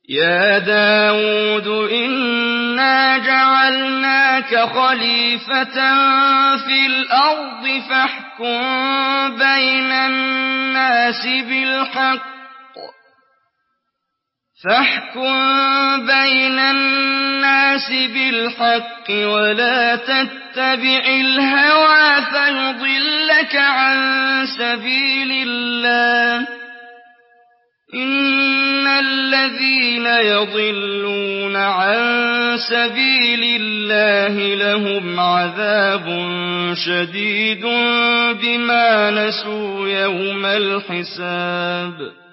يا داود إنا جعلناك خليفة في الأرض فاحكم بين الناس بالحق ولا تتبع الهوى فيضلك عن سبيل الله إن الذين يضلون عن سبيل الله لهم عذاب شديد بما نسوا يوم الحساب